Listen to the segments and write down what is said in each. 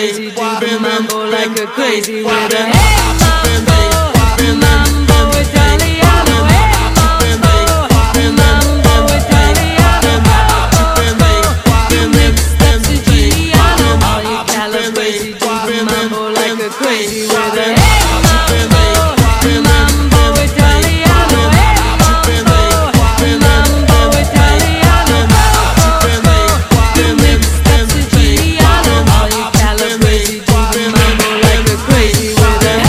crazy, do the mambo like a crazy with a hey mambo, mambo Italiano, hey mambo, mambo Italiano, you mix that Siciliano, all you calabrese, do the mambo like a crazy with a hey mambo, mambo Italiano, hey mambo Italiano, you mix that Siciliano, all you calabrese, do the mambo like a crazy with a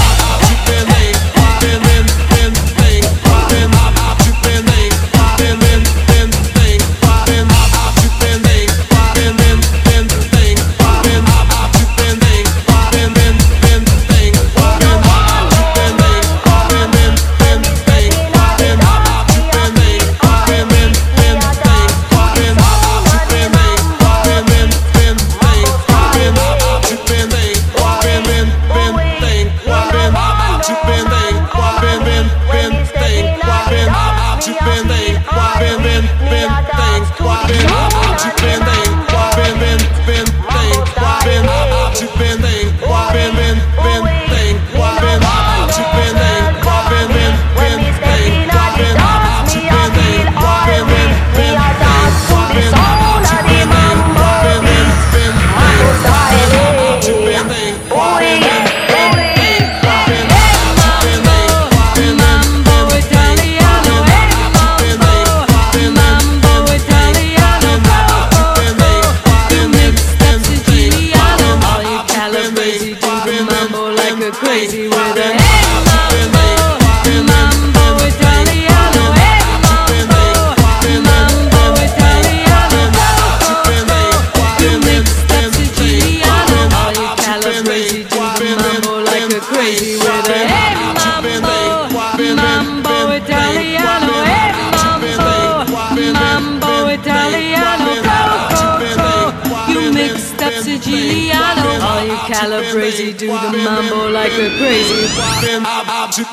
crazy with a hey mambo, mambo Italiano, hey mambo Italiano, you mix that Siciliano, all you calabrese, do the mambo like a crazy with a hey mambo, mambo Italiano, hey mambo Italiano, you mix that Siciliano, all you calabrese, do the mambo like a crazy.